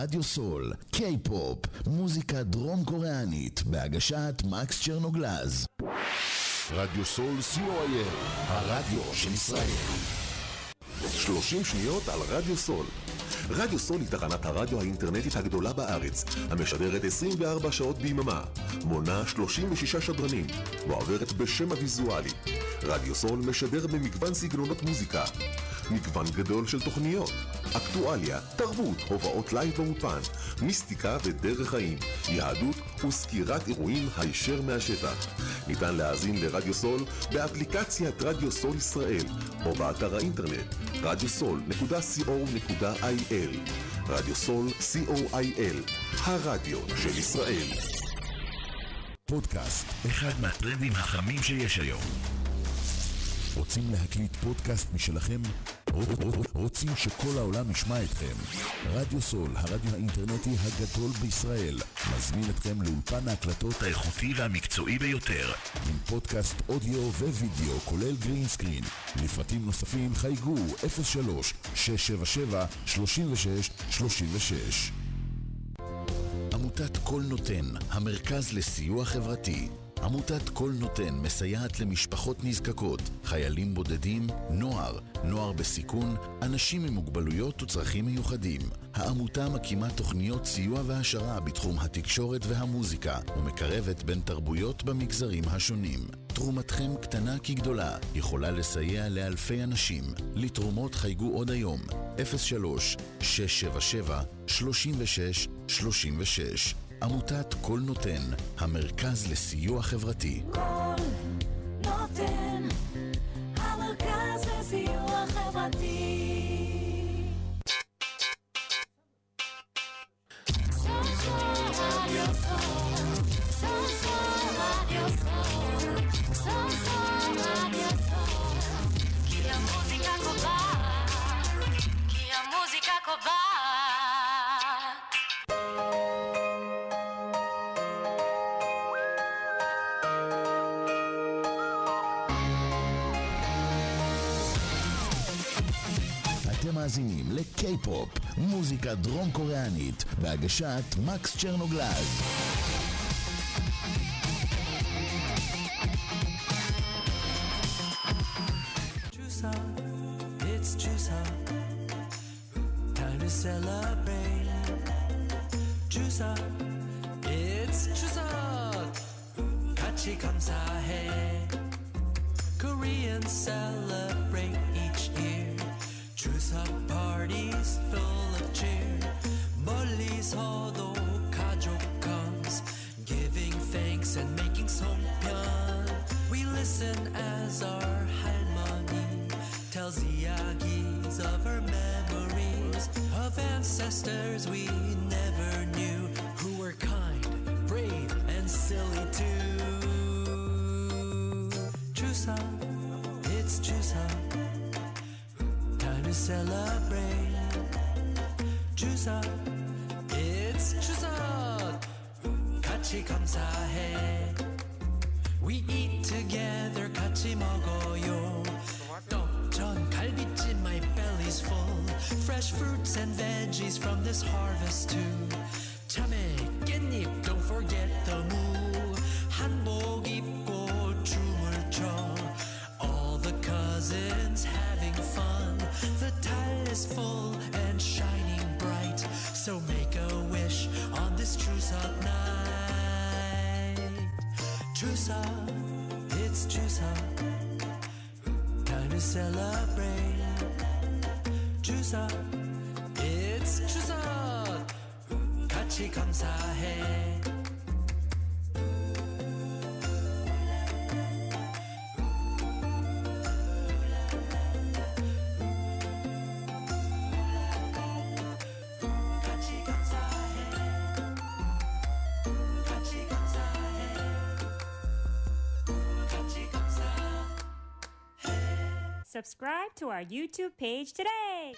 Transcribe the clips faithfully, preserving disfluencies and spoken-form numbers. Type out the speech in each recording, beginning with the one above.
רדיו סול, קיי-פופ, מוזיקה דרום קוריאנית, בהגשת מקס צ'רנוגלז. רדיו סול סי או איי אל, הרדיו של ישראל. שלושים שניות על רדיו סול. רדיו סול היא תחנת הרדיו האינטרנטית הגדולה בארץ, המשדרת עשרים וארבע שעות ביממה, מונה שלושים ושישה שדרנים, ועוברת בשם הוויזואלי. רדיו סול משדר במגוון סגנונות מוזיקה, מגוון גדול של תוכניות, אקטואליה, תרבות, הובאות לייב באופן, מיסטיקה ודרך חיים, יהדות וסקירת אירועים הישר מהשטח. ניתן להאזין לרדיו סול באפליקציית רדיו סול ישראל או באתר האינטרנט רדיו סול נקודה סי או נקודה איי אל. רדיו סול סי או איי אל, הרדיו של ישראל. פודקאסט, אחד מהטרנדים החמים שיש היום. רוצים להקליט פודקאסט משלכם? רוצים שכל העולם ישמע אתכם? רדיו סול, הרדיו האינטרנטי הגדול בישראל, מזמין אתכם לאולפן ההקלטות האיכותי והמקצועי ביותר, עם פודקאסט אודיו ווידאו כולל גרין סקרין. לפרטים נוספים חייגו אפס שלוש שש שבע שבע שלושים ושש שלושים ושש. עמותת כל נותן, המרכז לסיוע חברתי. עמותת כל נותן מסייעת למשפחות נזקקות, חיילים בודדים, נוער, נוער בסיכון, אנשים עם מוגבלויות וצרכים מיוחדים. העמותה מקימה תוכניות סיוע והשרה בתחום התקשורת והמוזיקה, ומקרבת בין תרבויות במגזרים השונים. תרומתכם קטנה כגדולה, יכולה לסייע לאלפי אנשים. לתרומות חייגו עוד היום, אפס שלוש שש שבע שבע שלושים ושש שלושים ושש. עמותת כל נותן, המרכז לסיוע חברתי. כל נותן, המרכז לסיוע חברתי. כי המוזיקה קובעת, כי המוזיקה קובעת. אתם מאזינים לקיי-פופ, מוזיקה דרום קוריאנית, בהגשת מקס צ'רנוגלז. Chuseok, it's Chuseok, time to celebrate. Chuseok, it's Chuseok, 같이 감사해. Koreans celebrate each year. Chuseok parties full of cheer. 멀리서도 가족 comes, giving thanks and making songpyeon. We listen as our 할머니 tells 이야기s of her memories of ancestors we never knew, who were kind, brave, and silly too. Chuseok, it's Chuseok, time to celebrate. Chuseok, it's Chuseok, 같이 감사해. We eat together, 같이 먹어요. 떡전 갈비찜, my belly's full. Fresh fruits and veggies from this harvest too. 참외, 깻잎, don't forget the moo. 한복 입고 춤을 춰. All the cousins having fun. The tile is full and shining bright. So make a wish on this Chuseok night. Chuseok, it's Chuseok, time to celebrate. Chuseok, it's Chuseok, 같이 감사해. Subscribe to our YouTube page today.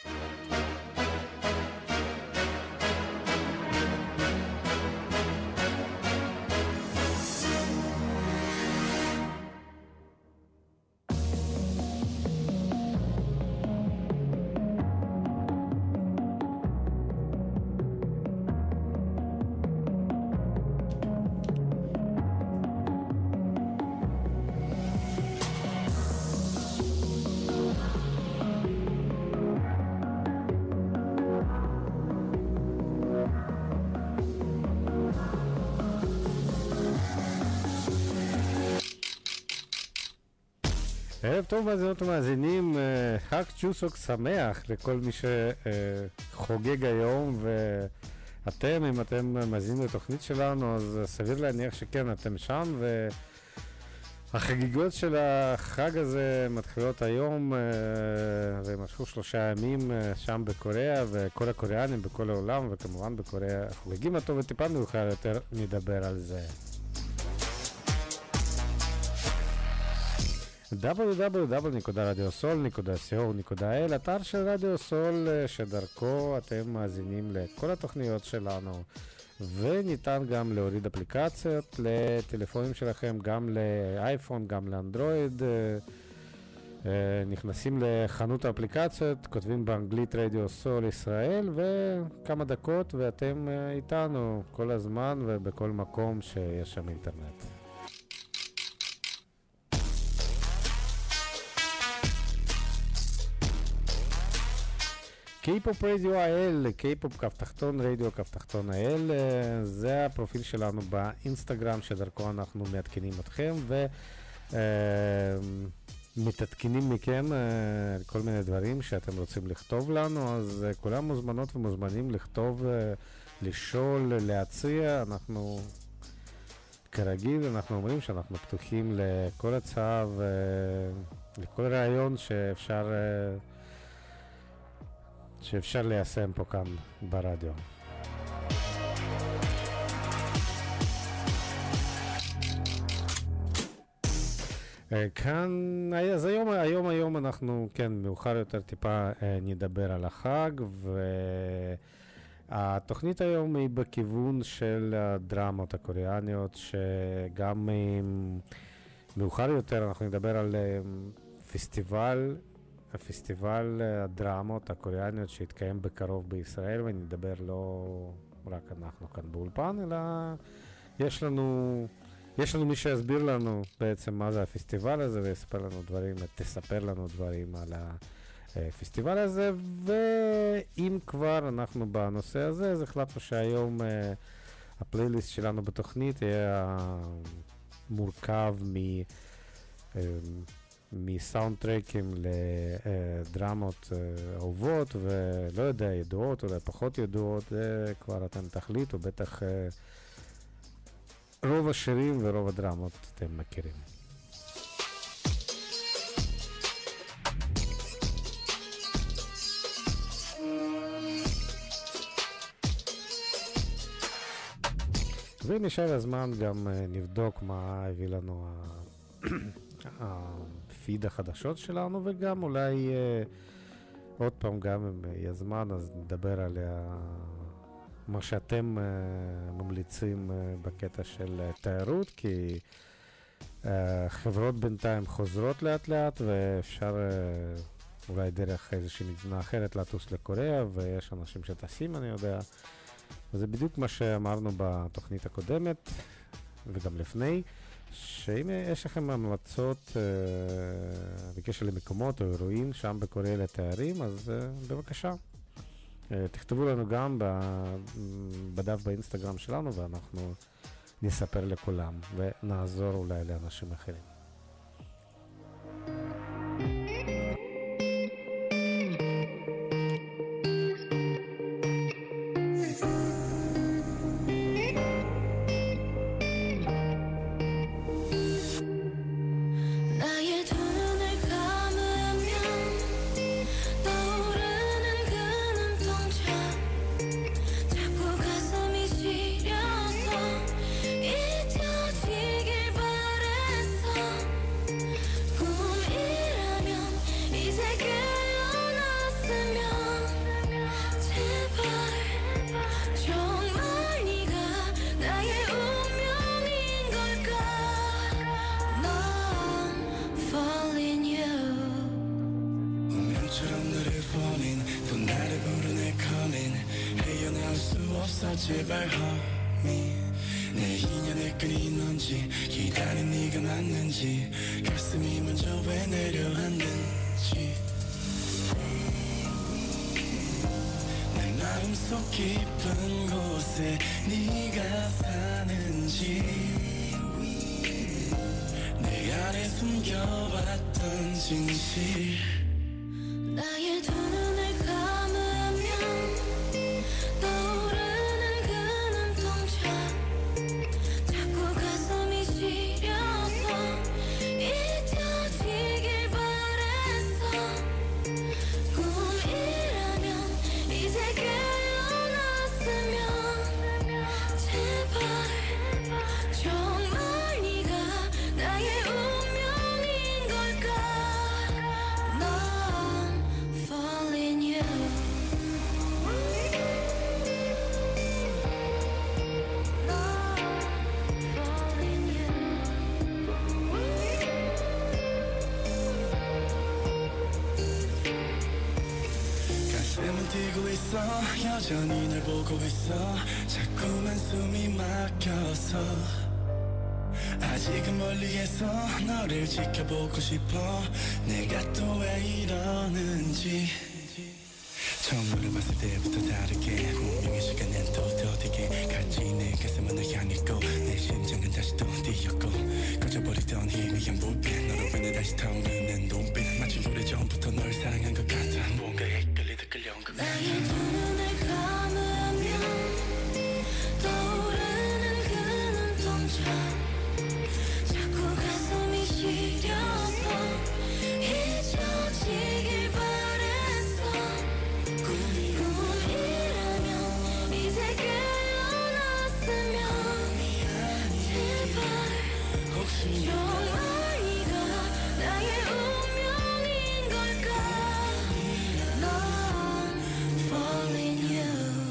ערב טוב מאזינות ומאזינים, חג צ'וסוק שמח לכל מי שחוגג היום, ואתם, אם אתם מאזינים לתוכנית שלנו, אז סביר להניח שכן, אתם שם, והחגיגות של החג הזה מתחילות היום, ומשכו שלושה ימים שם בקוריאה, וכל הקוריאנים בכל העולם, וכמובן בקוריאה חוגגים אותו, וטיפה מאוחר יותר נדבר על זה. דאבליו דאבליו דאבליו נקודה רדיו סול נקודה סי או נקודה איי אל, אתר של רדיו סול שדרכו אתם מאזינים לכל התוכניות שלנו, וניתן גם להוריד אפליקציות לטלפונים שלכם, גם לאייפון, גם לאנדרואיד. נכנסים לחנות האפליקציות, כותבים באנגלית רדיו סול ישראל, וכמה דקות ואתם איתנו כל הזמן ובכל מקום שיש שם אינטרנט. K-פופ רדיו איי-אל, K-פופ כף תחתון רדיו כף תחתון איי-אל, זה הפרופיל שלנו באינסטגרם שדרכו אנחנו מעדכנים אתכם ומתעדכנים מכם כל מיני דברים שאתם רוצים לכתוב לנו, אז כולם מוזמנות ומוזמנים לכתוב, לשאול, להציע. אנחנו כרגיל, אנחנו אומרים שאנחנו פתוחים לכל הצעה ולכל רעיון שאפשר שאפשר ליישם פה כאן ברדיו. כאן, אז היום, היום, היום אנחנו, כן, מאוחר יותר טיפה נדבר על החג, והתוכנית היום היא בכיוון של הדרמות הקוריאניות, שגם מאוחר יותר אנחנו נדבר על פסטיבל, הפסטיבל הדרמות הקוריאניות שהתקיים בקרוב בישראל, ונדבר לא רק אנחנו כאן באולפן, אלא יש לנו, יש לנו מי שיסביר לנו בעצם מה זה הפסטיבל הזה, ויספר לנו דברים, תספר לנו דברים על הפסטיבל הזה. ואם כבר אנחנו בנושא הזה, אז החלטנו שהיום הפלייליסט שלנו בתוכנית יהיה מורכב מ... מסאונד טרקים לדרמות אהובות ולא יודע, ידועות או פחות ידועות, זה כבר אתם תחליטו, בטח רוב השירים ורוב הדרמות אתם מכירים. ונשאר הזמן גם נבדוק מה הביא לנו הפיד החדשות שלנו, וגם אולי אה, עוד פעם גם אם יהיה זמן אז נדבר על מה שאתם אה, ממליצים אה, בקטע של אה, תיירות, כי אה, חברות בינתיים חוזרות לאט לאט, ואפשר אה, אולי דרך איזושהי מדינה אחרת לטוס לקוריאה, ויש אנשים שטסים, אני יודע, וזה בדיוק מה שאמרנו בתוכנית הקודמת וגם לפני, שאם יש לכם המלצות אה, בקשר למקומות או אירועים שם בקוריאה לתיירים, אז אה, בבקשה. אה, תכתבו לנו גם בדף באינסטגרם שלנו, ואנחנו נספר לכולם ונעזור אולי לאנשים אחרים. 제발 homie 내 인연에 끈이 있는지 기다린 네가 맞는지 가슴이 먼저 왜 내려앉는지 내 마음속 깊은 곳에 네가 사는지 내 안에 숨겨왔던 진실 나의 두 눈을 감으면 떠오르는 그 눈동자 자꾸 가슴이 시려서 잊혀지길 바랬어 꿈이라면 이제 깨어났으면 제발 정말 네가 나의 운명인 걸까 난 falling you 가슴은 뛰고 있어 여전히 널 보고 있어 자꾸만 숨이 막혀서 아직은 멀리에서 너를 지켜보고 싶어 내가 또 왜 이러는지 처음으로 봤을 때부터 다르게 운명의 시간은 또 더디게 같이 내 가슴은 널 향했고 내 심장은 다시 또 뛰었고 꺼져버리던 희미한 불빛 너로 인해 다시 타오르는 눈빛 마치 오래전부터 널 사랑한 것 같아 뭔가에 끌리듯 끌려온 것 같아 나의 두 눈을 감으면 떠오르는 그 눈동자 자꾸 가슴이 시려서 잊혀지길 바랬어 꿈이라면 이제 깨어났으면 제발 혹시 정말 네가 나의 운명인 걸까 넌 falling you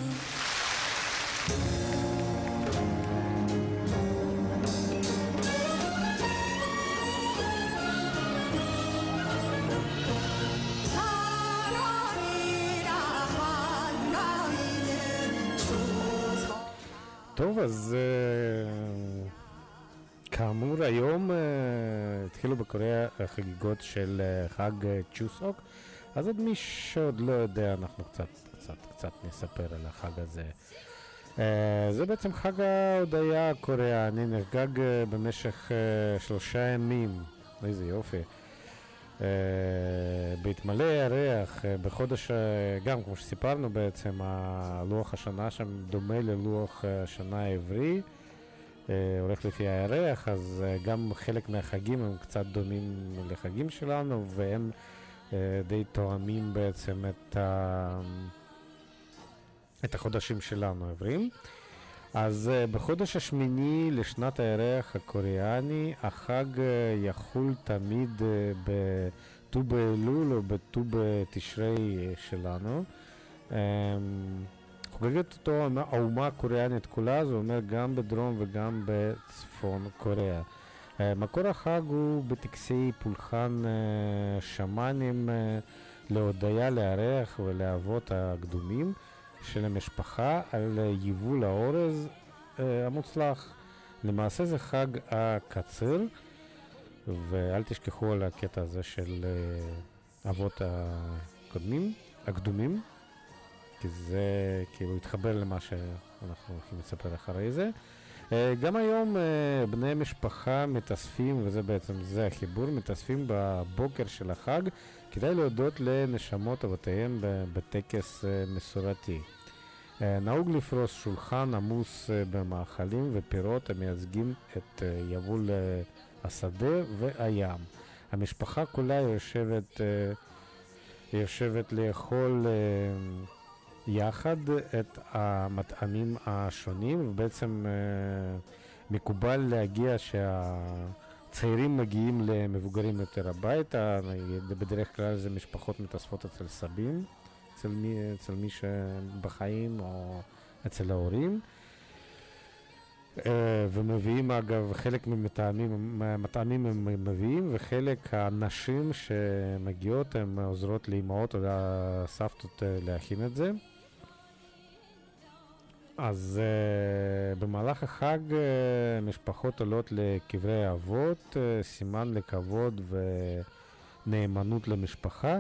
טוב, אז אה, כאמור היום אה, התחילו בקוריאה החגיגות של אה, חג אה, צ'וסוק, אז עוד מי שעוד לא יודע, אנחנו קצת קצת קצת נספר על החג הזה. אה, זה בעצם חג ההודיה הקוריאני, נחגג אה, במשך אה, שלושה ימים, איזה יופי. Uh, בהתמלא ירח, uh, בחודש, uh, גם כמו שסיפרנו בעצם, הלוח השנה שם דומה ללוח השנה העברי, uh, הולך לפי הירח, אז uh, גם חלק מהחגים הם קצת דומים לחגים שלנו, והם uh, די תואמים בעצם את, ה... את החודשים שלנו העבריים. אז uh, בחודש השמיני לשנת הירח הקוריאני, החג uh, יחול תמיד uh, בט"ו באלול או בט"ו בתשרי uh, שלנו. Um, חוגגת אותו האומה הקוריאנית כולה, זה אומר גם בדרום וגם בצפון קוריאה. Uh, מקור החג הוא בטקסי פולחן uh, שמאנים uh, להודיה לירח ולאבות הקדומים של המשפחה על יבול האורז uh, המוצלח. למעשה זה חג הקציר, ואל תשכחו על הקטע הזה של uh, אבות הקודמים, הקדומים, כי זה כאילו התחבר למה שאנחנו הולכים לספר אחרי זה. Uh, גם היום uh, בני משפחה מתאספים, וזה בעצם זה החיבור, מתאספים בבוקר של החג כדי להודות לנשמות אבותיהם בטקס uh, מסורתי. Uh, נהוג לפרוס שולחן עמוס uh, במאכלים ופירות המייצגים את uh, יבול uh, השדה והים. המשפחה כולה יושבת, uh, יושבת לאכול uh, יחד את המטעמים השונים, ובעצם uh, מקובל להגיע שהצעירים מגיעים למבוגרים יותר הביתה. בדרך כלל זה משפחות מתאספות אצל סבים, אצל מי, אצל מי שבחיים או אצל ההורים, uh, ומביאים אגב חלק ממטעמים, מטעמים הם מביאים, וחלק הנשים שמגיעות הן עוזרות לאמהות או לסבתות uh, להכין את זה. אז uh, במהלך החג uh, משפחות עולות לקברי האבות, uh, סימן לכבוד ונאמנות למשפחה,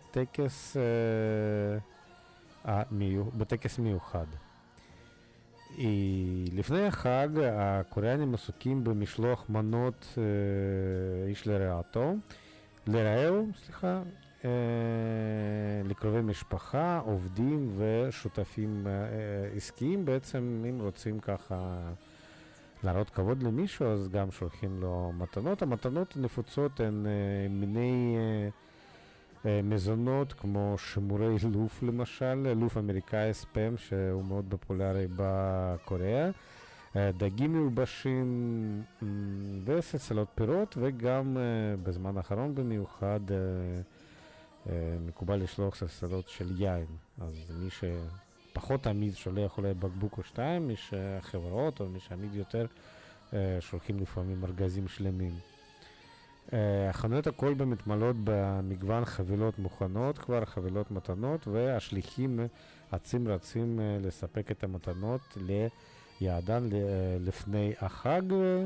בטקס, uh, המיו, בטקס מיוחד. לפני החג הקוריאנים עסוקים במשלוח מנות אה, איש לרעתו, לרעהו, סליחה, אה, לקרובי משפחה, עובדים ושותפים אה, עסקיים. בעצם אם רוצים ככה להראות כבוד למישהו, אז גם שולחים לו מתנות. המתנות הנפוצות הן אה, מיני אה, אה, מזונות כמו שימורי לוף למשל, לוף אמריקאי ספאם שהוא מאוד פופולרי בקוריאה, אה, דגים מיובשים אה, וסלסלות פירות, וגם אה, בזמן האחרון במיוחד אה, אה, מקובל לשלוח סלסלות של יין. אז מי ש... פחות תמיד שולח אולי בקבוק או שתיים, מי שחברות או מי שעמיד יותר שולחים לפעמים ארגזים שלמים. החנויות הכל מתמלאות במגוון חבילות מוכנות, כבר חבילות מתנות, והשליחים עצים רצים לספק את המתנות ליעדן לפני החג.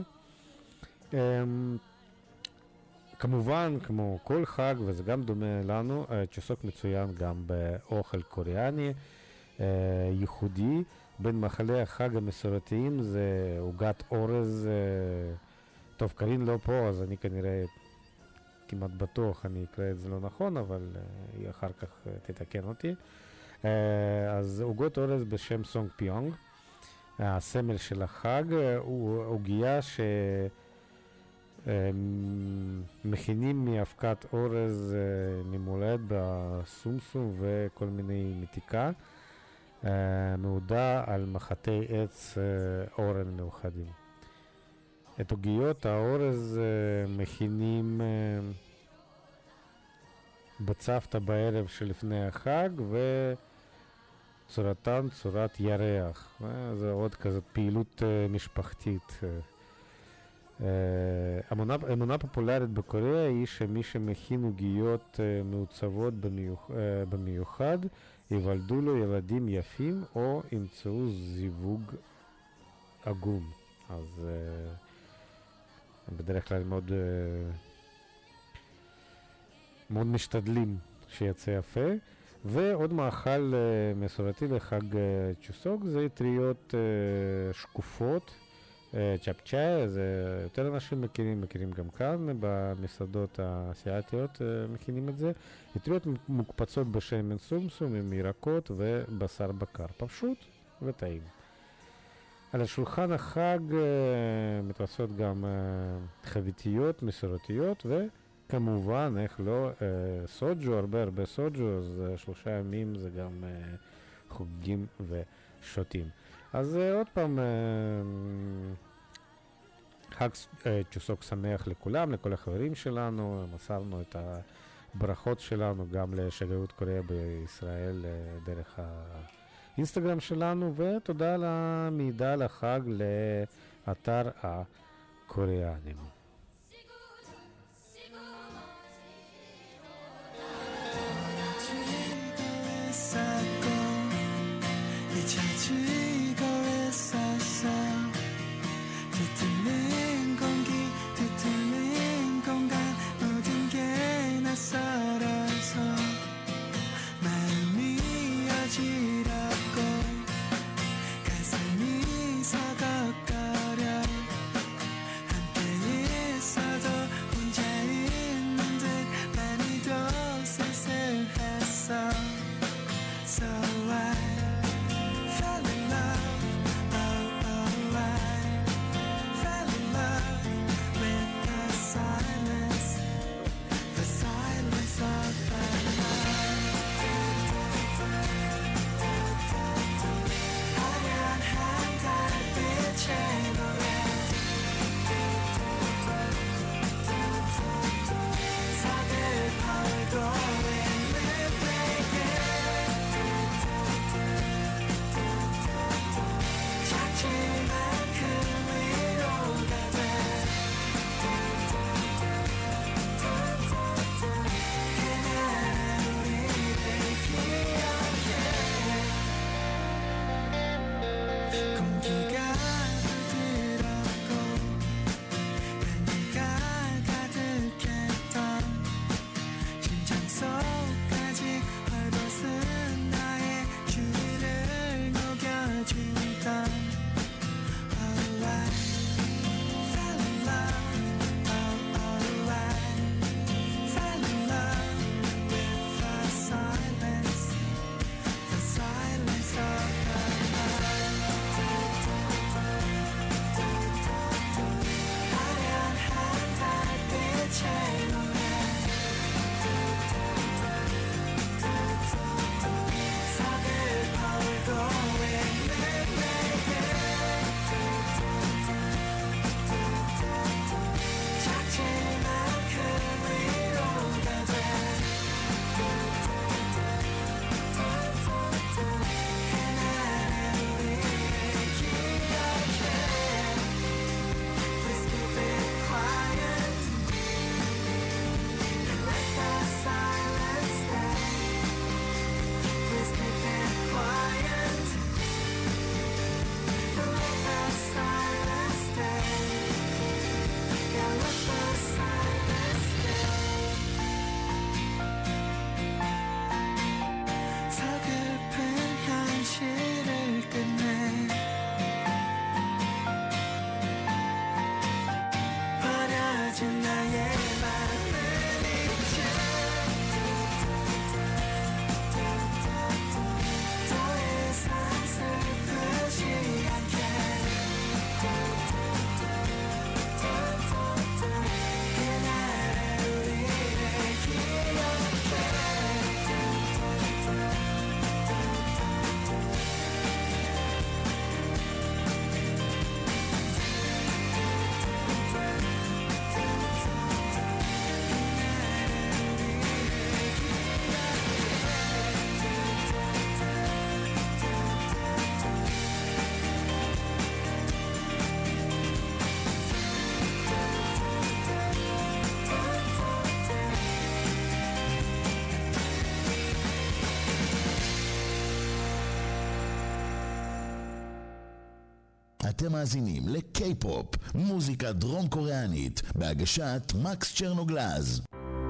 כמובן, כמו כל חג, וזה גם דומה לנו, צ'וסוק מצוין גם באוכל קוריאני ייחודי. בין מאכלי החג המסורתיים זה עוגת אורז. טוב, קרין לא פה, אז אני כנראה כמעט בטוח אני אקרא את זה לא נכון, אבל היא אחר כך תתקן אותי. אז עוגות אורז בשם סונג פיונג, הסמל של החג, הוא עוגיה שמכינים מאבקת אורז ממולד בסומסום וכל מיני מתיקה, מעודה על מחטי עץ אורן מאוחדים. את עוגיות האורז מכינים בצוותא בערב שלפני החג, וצורתן צורת ירח. זה עוד כזאת פעילות משפחתית. אמונה, אמונה פופולרית בקוריאה היא שמי שמכין עוגיות מעוצבות במיוח, במיוחד ייוולדו לו ילדים יפים או ימצאו זיווג עגום. אז בדרך כלל מאוד מאוד משתדלים שיצא יפה. ועוד מאכל מסורתי לחג צ'וסוק זה אטריות שקופות, צ'פצ'אי. זה יותר אנשים מכירים, מכירים גם כאן במסעדות האסיאתיות מכינים את זה. אטריות מוקפצות בשמן סומסום עם ירקות ובשר בקר, פשוט וטעים. על השולחן החג מתרסות גם חביתיות מסורתיות, וכמובן, איך לא, סוג'ו, הרבה הרבה סוג'ו, אז שלושה ימים זה גם חוגים ושותים. אז עוד פעם, חג צ'וסוק שמח לכולם, לכל החברים שלנו. מסרנו את הברכות שלנו גם לשגרירות קוריאה בישראל דרך האינסטגרם שלנו, ותודה על המידע לחג לאתר הקוריאנים. 가슴이 서걱거려 함께 אתם מאזינים לקיי-פופ, מוזיקה דרום קוריאנית, בהגשת מקס צ'רנוגלז.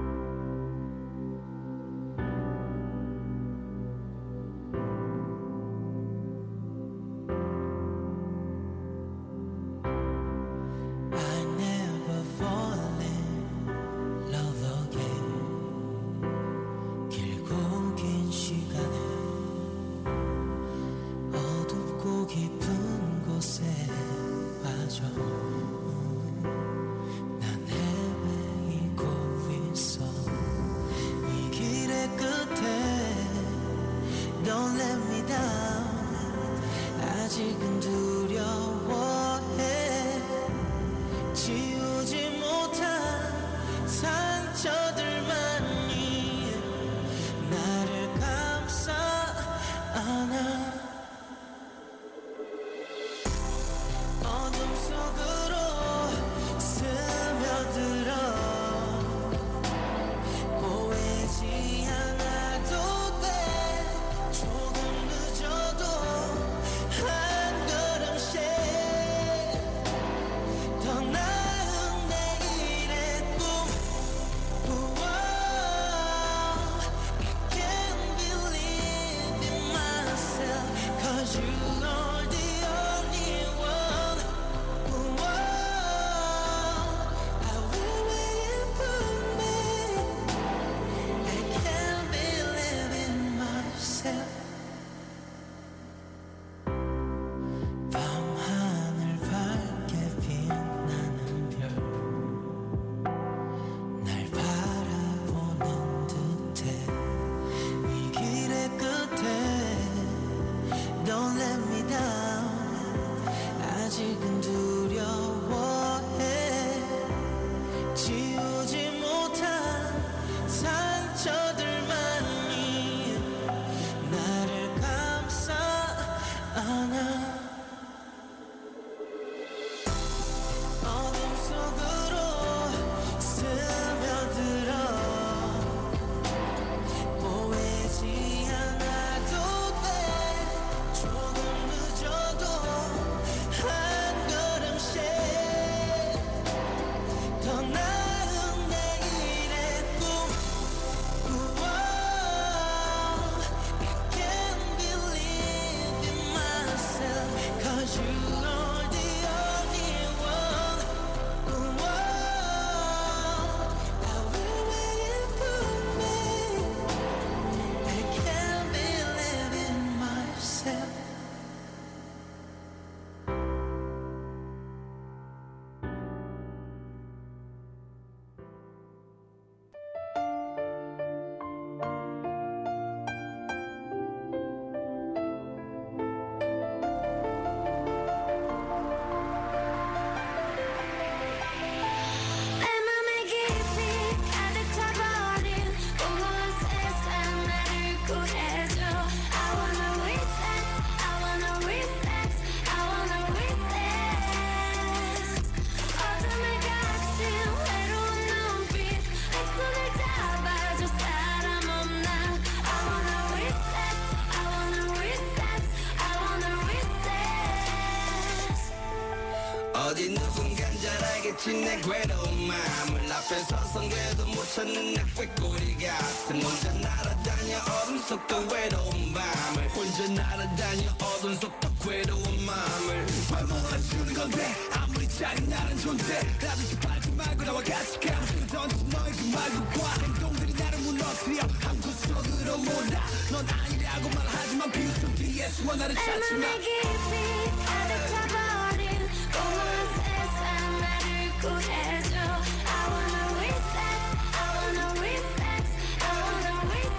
어디 누군간 잘 알겠지 내 괴로운 마음을 앞에 서선 그래도 못 찾는 내 꾀꼬리 같은 혼자 날아다녀 어둠 속 더 외로운 밤을 혼자 날아다녀 어둠 속 더 괴로운 마음을 왜 몰아주는 건데 아무리 작은 나는 존재 나도 짓밟지 말고 나와 같이 가면 던진 너의 그 말과 행동들이 나를 무너뜨려 한 구석으로 몰아 넌 아니라고 말하지만 비웃음 뒤에 숨어 나를 찾지 마 내 깊이 가득 차버린 공허한 세상 나를 구해줘 I wanna reset, I wanna reset, I wanna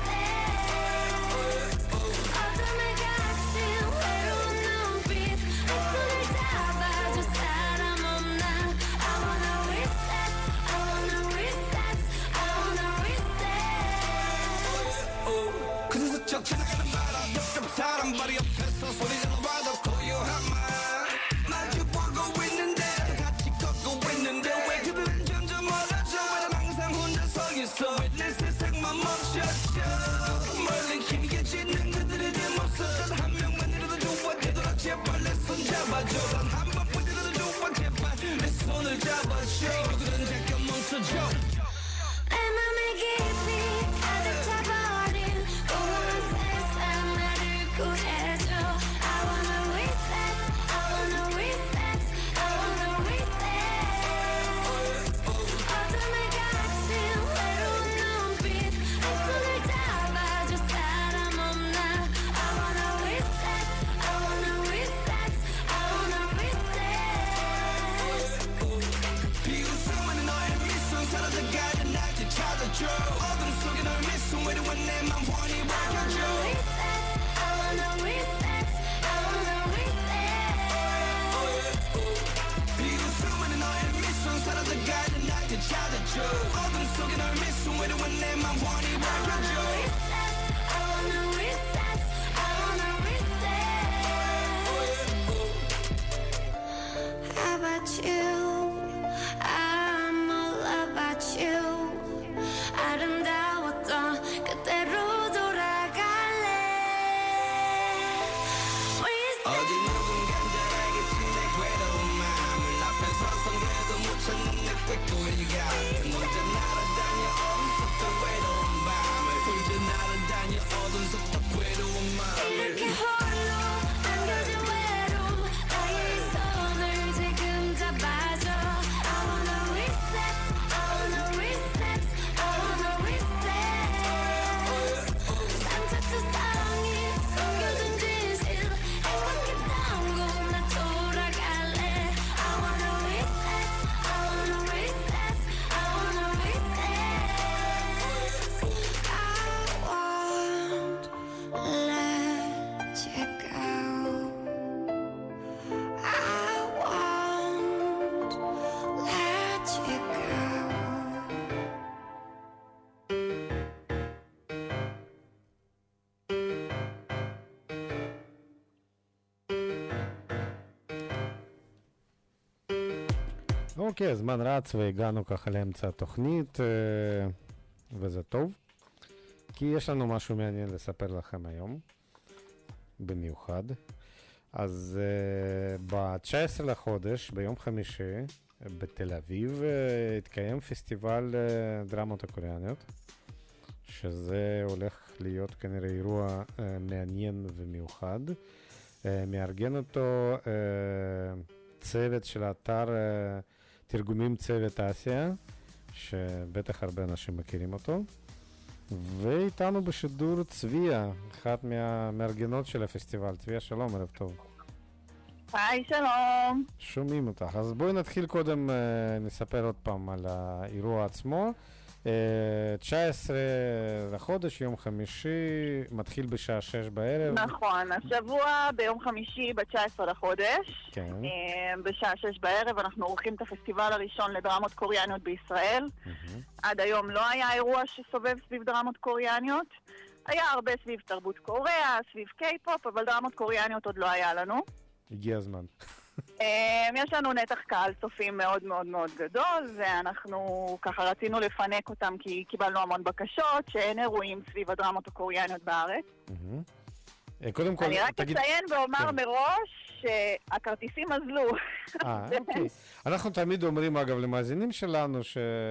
reset 어둠에 갇힌 외로운 눈빛 내 손을 잡아줘 사람 없나 I wanna reset, I wanna reset, I wanna reset 그래서 저 지나가는 바람 옆에 사람 발이 옆에서 소리 질러봐도 고요한 말 my money back and joy. I wanna reset, I wanna reset. How about you? I'm all about you. 아름다웠던 그때로 돌아갈래. Reset. 어디 누군간 잘 알겠지 내 괴로운 마음을 앞에 서선 그래도 못 찾는 내 꾀꼬리 같은 혼자 날아다녀 어둠 속도 외로운 밤을 혼자 날아다녀 어둠 속도 외로운 마음을 이렇게 홀로 안겨진 외로움 나의 손을 지금 잡아줘. I wanna reset, I wanna reset, I wanna reset. 상처도 사랑이 숨겨둔 진실 행복했던 곳 나 돌아갈래. I wanna reset, I wanna reset, I wanna reset. I won't let you go. I won't let you go. אוקיי, הזמן רץ והגענו ככה לאמצע התוכנית, אה, וזה טוב, כי יש לנו משהו מעניין לספר לכם היום, במיוחד. אז אה, ב-תשעה עשר לחודש, ביום חמישי, בתל אביב, אה, התקיים פסטיבל אה, דרמות הקוריאניות, שזה הולך להיות כנראה אירוע אה, מעניין ומיוחד. אה, מארגן אותו אה, צוות של האתר אה, תרגומים צוות אסיה, שבטח הרבה אנשים מכירים אותו. ואיתנו בשידור צביה, אחת מהמארגנות של הפסטיבל. צביה, שלום, ערב טוב. היי, שלום. שומעים אותך. אז בואי נתחיל קודם, אה, נספר עוד פעם על האירוע עצמו. אה, תשעה עשר לחודש, יום חמישי, מתחיל בשעה שש בערב. נכון, השבוע ביום חמישי ב-תשעה עשר לחודש, כן. אה, בשעה שש בערב, אנחנו עורכים את הפסטיבל הראשון לדרמות קוריאניות בישראל. מהמם. עד היום לא היה אירוע שסובב סביב דרמות קוריאניות. היה הרבה סביב תרבות קוריאה, סביב קיי-פופ, אבל דרמות קוריאניות עוד לא היה לנו. הגיע הזמן. אה, יש לנו נתח קהל צופים מאוד מאוד מאוד גדול, ואנחנו ככה רצינו לפנק אותם כי קיבלנו המון בקשות שאין אירועים סביב הדרמות הקוריאניות בארץ. מהמם. אה, קודם כל, אני רק תגיד... אציין ואומר כן. מראש שהכרטיסים אזלו. אה, אוקיי. אנחנו תמיד אומרים, אגב, למאזינים שלנו,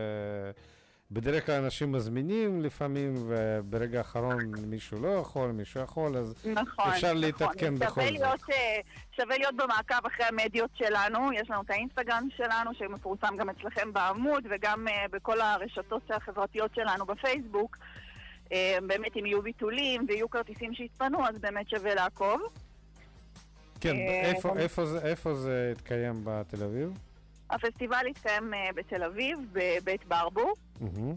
שבדרך כלל אנשים מזמינים לפעמים, וברגע האחרון מישהו לא יכול, מישהו יכול, אז נכון, אפשר נכון. להתעדכן בכל שווה זאת. להיות, אה, שווה להיות במעקב אחרי המדיות שלנו. יש לנו את האינסטגרם שלנו, שמפורסם גם אצלכם בעמוד, וגם אה, בכל הרשתות החברתיות שלנו בפייסבוק. אה, באמת, אם יהיו ביטולים ויהיו כרטיסים שהתפנו, אז באמת שווה לעקוב. כן, אה, איפה- איפה זה- איפה זה התקיים בתל אביב? הפסטיבל התקיים אה, בתל אביב, בבית ברבור. מהמם.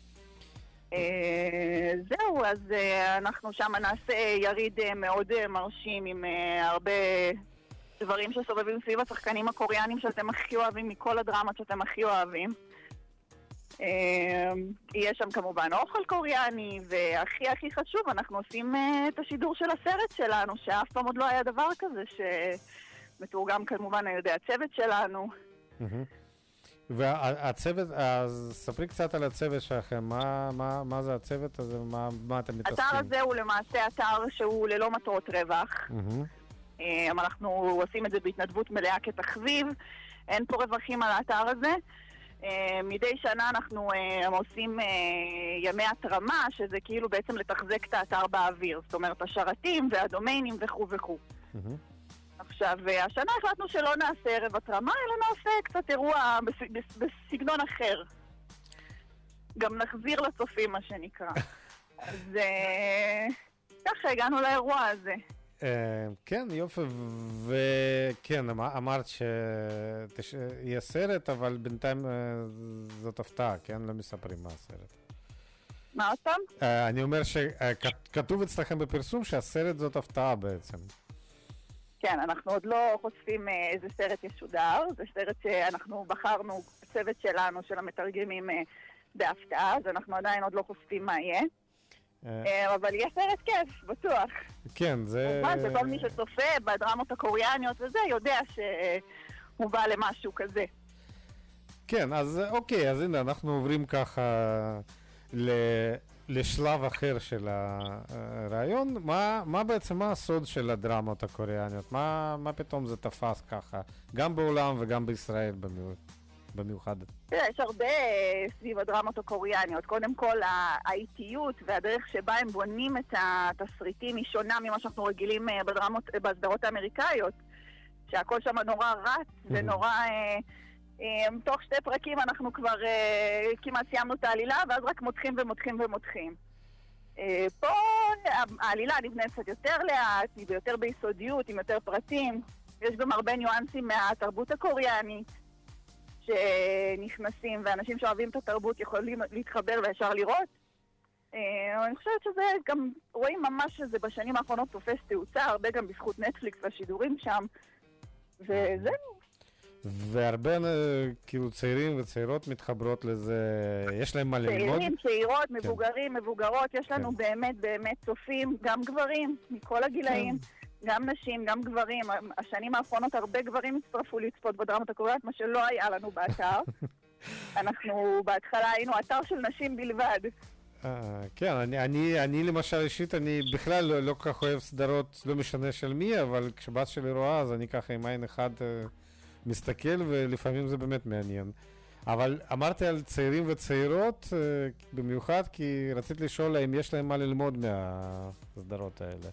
אה, זהו, אז אה, אנחנו שם נעשה יריד אה, מאוד אה, מרשים עם אה, הרבה דברים שסובבים סביב השחקנים הקוריאנים שאתם הכי אוהבים, מכל הדרמות שאתם הכי אוהבים. אה, יש שם כמובן אוכל קוריאני, והכי הכי חשוב, אנחנו עושים אה, את השידור של הסרט שלנו, שאף פעם עוד לא היה דבר כזה, שמתורגם כמובן על ידי הצוות שלנו. מהמם. והצוות, אז ספרי קצת על הצוות שלכם, מה, מה, מה זה הצוות הזה, מה, מה אתם מתעסקים? האתר הזה הוא למעשה אתר שהוא ללא מטרות רווח. מהמם. אה, אנחנו עושים את זה בהתנדבות מלאה כתחביב, אין פה רווחים על האתר הזה. אה, מדי שנה אנחנו אה, עושים אה, ימי התרמה, שזה כאילו בעצם לתחזק את האתר באוויר, זאת אומרת השרתים והדומיינים וכו' וכו'. מהמם. עכשיו, השנה החלטנו שלא נעשה ערב התרמה, אלא נעשה קצת אירוע בס- בס- בסגנון אחר. גם נחזיר לצופים, מה שנקרא. אז אה, ככה הגענו לאירוע הזה. אה, כן, יופי, וכן, אמ- אמרת שיהיה סרט, אבל בינתיים אה, זאת הפתעה, כן? לא מספרים מה הסרט. מה עוד פעם? אה, אני אומר שכתוב אצלכם בפרסום שהסרט זאת הפתעה בעצם. כן, אנחנו עוד לא חושפים אה, איזה סרט ישודר. זה סרט שאנחנו בחרנו, הצוות שלנו, של המתרגמים, אה, בהפתעה, אז אנחנו עדיין עוד לא חושפים מה יהיה. אה, אבל יהיה סרט כיף, בטוח. כן, זה... כמובן שכל מי שצופה בדרמות הקוריאניות וזה, יודע שהוא בא למשהו כזה. כן, אז אוקיי, אז הנה, אנחנו עוברים ככה ל... לשלב אחר של הרעיון. מה, מה בעצם הסוד של הדרמות הקוריאניות? מה, מה פתאום זה תפס ככה? גם בעולם וגם בישראל במיוחד. תראה, יש הרבה סביב הדרמות הקוריאניות. קודם כל, האיטיות והדרך שבה הם בונים את התסריטים היא שונה ממה שאנחנו רגילים בדרמות, בסדרות האמריקאיות. שהכל שם נורא רץ ונורא... תוך שתי פרקים אנחנו כבר כמעט סיימנו את העלילה, ואז רק מותחים ומותחים ומותחים. פה העלילה נבנית קצת יותר לאט, היא ביותר ביסודיות, עם יותר פרטים. יש גם הרבה ניואנסים מהתרבות הקוריאנית שנכנסים, ואנשים שאוהבים את התרבות יכולים להתחבר וישר לראות. אני חושבת שזה גם, רואים ממש שזה בשנים האחרונות תופס תאוצה, הרבה גם בזכות נטפליקס והשידורים שם, וזהו. והרבה כאילו צעירים וצעירות מתחברות לזה, יש להם מה ללמוד? צעירים, צעירות, מבוגרים, מבוגרות, יש לנו באמת באמת צופים, גם גברים, מכל הגילאים, גם נשים, גם גברים. השנים האחרונות הרבה גברים הצטרפו לצפות בדרמות הקוריאניות, מה שלא היה לנו באתר. אנחנו בהתחלה היינו אתר של נשים בלבד. כן, אני למשל אישית, אני בכלל לא כל כך אוהב סדרות, לא משנה של מי, אבל כשבת שלי רואה, אז אני ככה עם עין אחד... מסתכל, ולפעמים זה באמת מעניין. אבל אמרתי על צעירים וצעירות במיוחד, כי רציתי לשאול האם יש להם מה ללמוד מהסדרות האלה.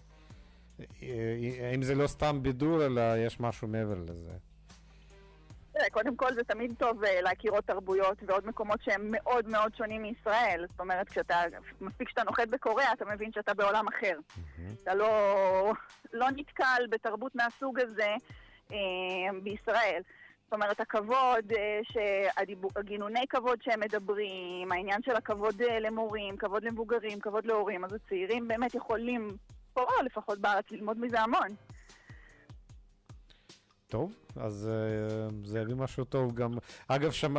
האם זה לא סתם בידור, אלא יש משהו מעבר לזה. קודם כל זה תמיד טוב להכיר עוד תרבויות ועוד מקומות שהם מאוד מאוד שונים מישראל. זאת אומרת, כשאתה, מספיק שאתה נוחת בקוריאה, אתה מבין שאתה בעולם אחר. אתה לא, לא נתקל בתרבות מהסוג הזה, בישראל. זאת אומרת, הכבוד, הגינוני כבוד שהם מדברים, העניין של הכבוד למורים, כבוד למבוגרים, כבוד להורים, אז הצעירים באמת יכולים, פה לפחות בארץ, ללמוד מזה המון. טוב, אז זה יביא משהו טוב גם. אגב, שם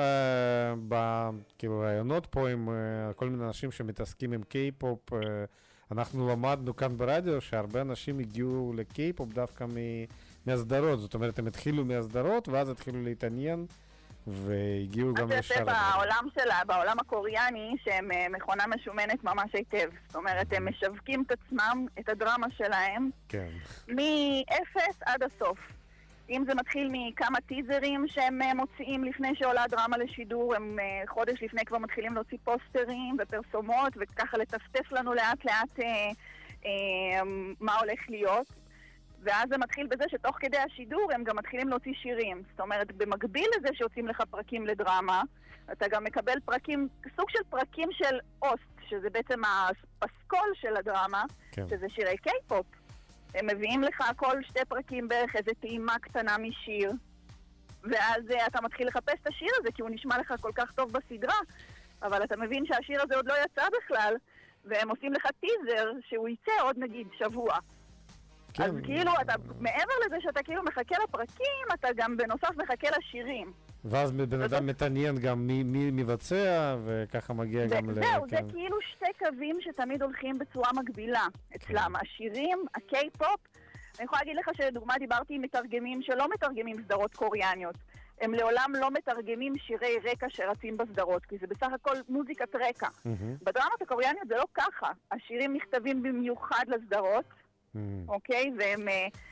כאילו רעיונות פה עם כל מיני אנשים שמתעסקים עם קיי-פופ, אנחנו למדנו כאן ברדיו שהרבה אנשים הגיעו לקיי-פופ דווקא מ... מהסדרות, זאת אומרת, הם התחילו מהסדרות, ואז התחילו להתעניין, והגיעו גם לשאר. זה בעולם שלה, בעולם הקוריאני, שהם מכונה משומנת ממש היטב. זאת אומרת, הם משווקים את עצמם, את הדרמה שלהם, כן. מאפס עד הסוף. אם זה מתחיל מכמה טיזרים שהם מוציאים לפני שעולה דרמה לשידור, הם חודש לפני כבר מתחילים להוציא פוסטרים ופרסומות, וככה לטפטף לנו לאט לאט אה, אה, מה הולך להיות. ואז זה מתחיל בזה שתוך כדי השידור הם גם מתחילים להוציא שירים. זאת אומרת, במקביל לזה שיוצאים לך פרקים לדרמה, אתה גם מקבל פרקים, סוג של פרקים של אוסט, שזה בעצם הפסקול של הדרמה, כן. שזה שירי קיי-פופ. הם מביאים לך כל שתי פרקים בערך איזו טעימה קטנה משיר, ואז אתה מתחיל לחפש את השיר הזה, כי הוא נשמע לך כל כך טוב בסדרה, אבל אתה מבין שהשיר הזה עוד לא יצא בכלל, והם עושים לך טיזר שהוא יצא עוד נגיד שבוע. כן. אז כאילו, אתה, מעבר לזה שאתה כאילו מחכה לפרקים, אתה גם בנוסף מחכה לשירים. ואז בן אדם מתעניין גם מי, מי מבצע, וככה מגיע גם ל... זהו, זה כאילו שתי קווים שתמיד הולכים בצורה מקבילה אצלם. השירים, הקיי-פופ, אני יכולה להגיד לך שלדוגמה דיברתי עם מתרגמים שלא מתרגמים סדרות קוריאניות. הם לעולם לא מתרגמים שירי רקע שרצים בסדרות, כי זה בסך הכל מוזיקת רקע. בדרמות הקוריאניות זה לא ככה. השירים נכתבים במיוחד לסדרות, אוקיי? והם...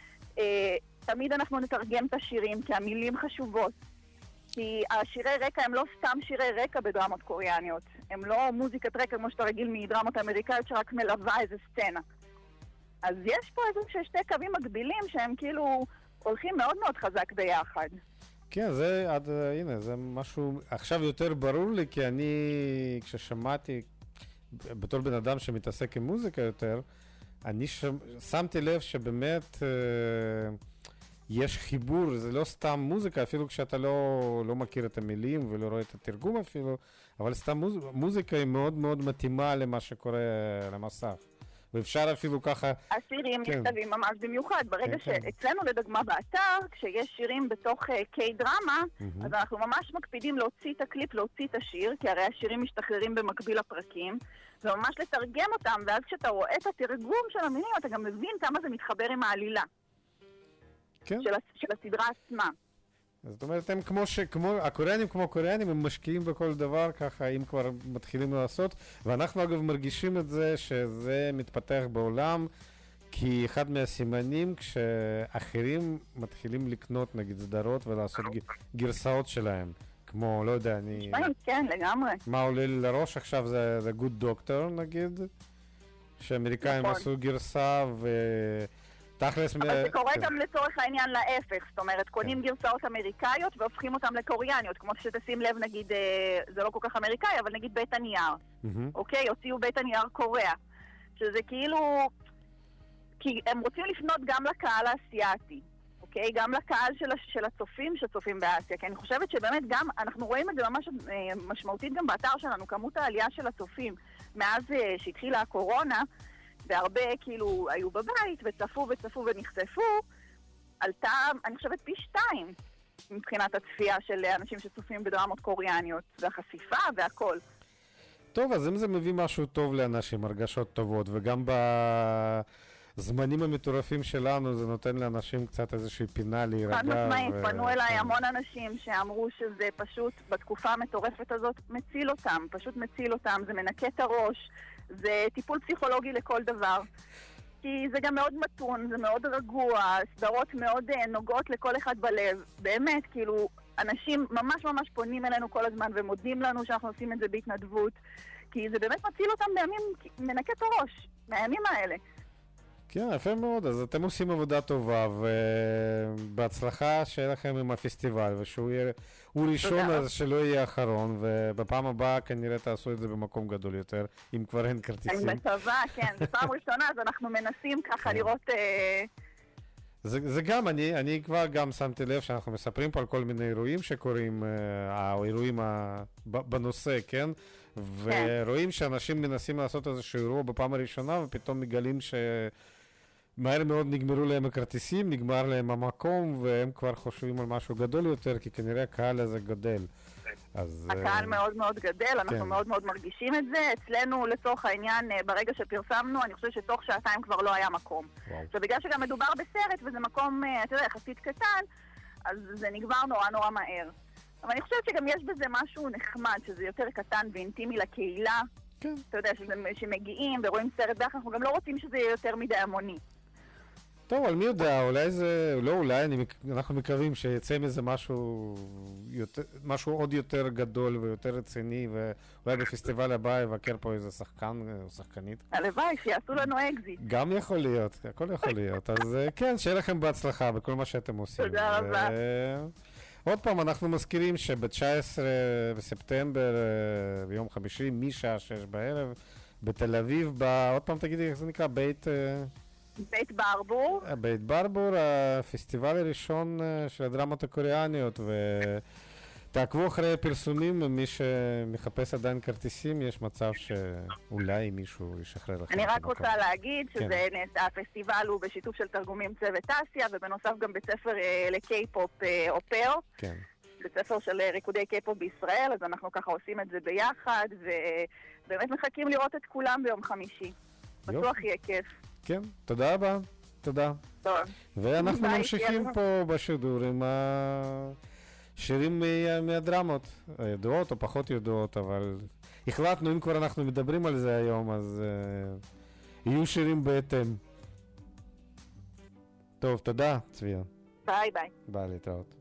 תמיד אנחנו נתרגם את השירים, כי המילים חשובות. כי השירי רקע הם לא סתם שירי רקע בדרמות קוריאניות. הם לא מוזיקת רקע כמו שאתה רגיל מדרמות אמריקאיות שרק מלווה איזה סצנה. אז יש פה איזה שתי קווים מקבילים שהם כאילו הולכים מאוד מאוד חזק ביחד. כן, זה עד, הנה, זה משהו עכשיו יותר ברור לי, כי אני, כששמעתי, בתור בן אדם שמתעסק עם מוזיקה יותר, אני שם, שמתי לב שבאמת... יש חיבור, זה לא סתם מוזיקה, אפילו כשאתה לא, לא מכיר את המילים ולא רואה את התרגום אפילו, אבל סתם מוז, מוזיקה היא מאוד מאוד מתאימה למה שקורה למסך. ואפשר אפילו ככה... השירים כן. נכתבים ממש במיוחד. ברגע כן, כן. שאצלנו לדוגמה באתר, כשיש שירים בתוך קיי דרמה, אז אנחנו ממש מקפידים להוציא את הקליפ, להוציא את השיר, כי הרי השירים משתחררים במקביל לפרקים, וממש לתרגם אותם, ואז כשאתה רואה את התרגום של המילים, אתה גם מבין כמה זה מתחבר עם העלילה. כן. של, של הסדרה עצמה. זאת אומרת, הם כמו ש... כמו... הקוריאנים כמו קוריאנים, הם משקיעים בכל דבר ככה, אם כבר מתחילים לעשות. ואנחנו אגב מרגישים את זה, שזה מתפתח בעולם, כי אחד מהסימנים, כשאחרים מתחילים לקנות נגיד סדרות ולעשות ג... גרסאות שלהם. כמו, לא יודע, אני... כן, לגמרי. מה עולה לי לראש עכשיו זה The Good Doctor, נגיד, שאמריקאים נכון. עשו גרסה ו... תכלס... אבל זה קורה כן. גם לצורך העניין להפך, זאת אומרת, קונים גרסאות אמריקאיות והופכים אותם לקוריאניות, כמו שתשים לב, נגיד, אה, זה לא כל כך אמריקאי, אבל נגיד בית הנייר, מהמם. אוקיי? הוציאו בית הנייר קוריאה, שזה כאילו... כי הם רוצים לפנות גם לקהל האסייתי, אוקיי? גם לקהל של, הש- של הצופים שצופים באסיה, כי אני חושבת שבאמת גם, אנחנו רואים את זה ממש אה, משמעותית גם באתר שלנו, כמות העלייה של הצופים, מאז אה, שהתחילה הקורונה, והרבה כאילו היו בבית וצפו וצפו ונחשפו, עלתה, אני חושבת, פי שתיים מבחינת הצפייה של אנשים שצופים בדרמות קוריאניות, והחשיפה והכל. טוב, אז אם זה מביא משהו טוב לאנשים, הרגשות טובות, וגם בזמנים המטורפים שלנו זה נותן לאנשים קצת איזושהי פינה להירגע. חד משמעית, ו... פנו אליי כן. המון אנשים שאמרו שזה פשוט, בתקופה המטורפת הזאת, מציל אותם, פשוט מציל אותם, זה מנקה את הראש, זה טיפול פסיכולוגי לכל דבר. כי זה גם מאוד מתון, זה מאוד רגוע, סדרות מאוד uh, נוגעות לכל אחד בלב. באמת, כאילו, אנשים ממש ממש פונים אלינו כל הזמן ומודים לנו שאנחנו עושים את זה בהתנדבות. כי זה באמת מציל אותם בימים, מנקה את הראש, מהימים האלה. כן, יפה מאוד, אז אתם עושים עבודה טובה, ובהצלחה שיהיה לכם עם הפסטיבל, ושהוא יהיה, הוא ראשון, אז שלא יהיה אחרון, ובפעם הבאה כנראה תעשו את זה במקום גדול יותר, אם כבר אין כרטיסים. אני מקווה, כן, זו פעם ראשונה, אז אנחנו מנסים ככה לראות... אה... זה, זה גם, אני, אני כבר גם שמתי לב שאנחנו מספרים פה על כל מיני אירועים שקורים, האירועים בנושא, כן? ורואים שאנשים מנסים לעשות איזשהו אירוע בפעם הראשונה, ופתאום מגלים שמהר מאוד נגמרו להם הכרטיסים, נגמר להם המקום, והם כבר חושבים על משהו גדול יותר, כי כנראה הקהל הזה גדל. אז, הקהל מאוד מאוד גדל, אנחנו כן. מאוד מאוד מרגישים את זה. אצלנו, לצורך העניין, ברגע שפרסמנו, אני חושבת שתוך שעתיים כבר לא היה מקום. עכשיו, בגלל שגם מדובר בסרט, וזה מקום, אתה יודע, יחסית קטן, אז זה נגמר נורא נורא מהר. אבל אני חושבת שגם יש בזה משהו נחמד, שזה יותר קטן ואינטימי לקהילה. כן. אתה יודע, שזה, שמגיעים ורואים סרט ביחד, אנחנו גם לא רוצים שזה יהיה יותר מדי המוני. טוב, אבל מי יודע, אולי זה, לא אולי, אני, אנחנו מקווים שיצא מזה משהו, יותר, משהו עוד יותר גדול ויותר רציני, ואולי בפסטיבל הבא יבקר פה איזה שחקן או שחקנית. הלוואי, שיעשו לנו אקזיט. גם יכול להיות, הכל יכול להיות. אז כן, שיהיה לכם בהצלחה בכל מה שאתם עושים. תודה רבה. עוד פעם, אנחנו מזכירים שב-תשעה עשר בספטמבר, ביום חמישי, משעה שש בערב, בתל אביב, עוד פעם תגידי איך זה נקרא, בית... בית ברבור. בית ברבור, הפסטיבל הראשון של הדרמות הקוריאניות, ותעקבו אחרי הפרסומים, מי שמחפש עדיין כרטיסים, יש מצב שאולי מישהו ישחרר לכם. אני רק רוצה להגיד שזה הפסטיבל הוא בשיתוף של תרגומים צוות אסיה, ובנוסף גם בית ספר לקיי-פופ אופר. כן. בית ספר של ריקודי קיי-פופ בישראל, אז אנחנו ככה עושים את זה ביחד, ובאמת מחכים לראות את כולם ביום חמישי. בטוח יהיה כיף. כן, תודה רבה, תודה. טוב. ואנחנו ממשיכים פה בשידור עם השירים מהדרמות, ידועות או פחות ידועות, אבל החלטנו, אם כבר אנחנו מדברים על זה היום, אז uh, יהיו שירים בהתאם. טוב, תודה, צביה. ביי ביי. ביי, להתראות.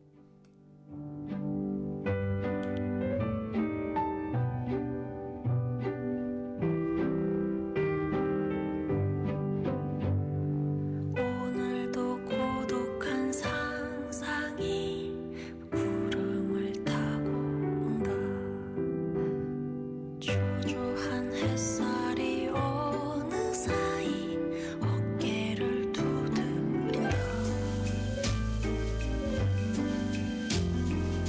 어깨를 두드린다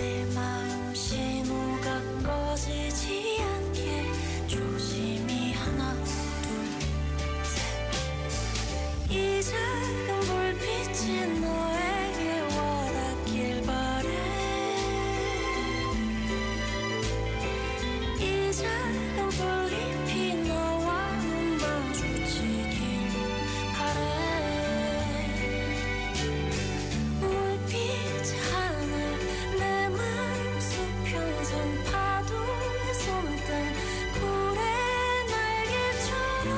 내 마음 신호가 꺼지지 않게 조심히 하나 둘 셋 이 작은 불빛이 너에게 와닿길 바래 이 작은 불잎이 너와 눈 마주치길 바래 물빛 하늘 내 마음 수평선 파도에 손등 고래 날개처럼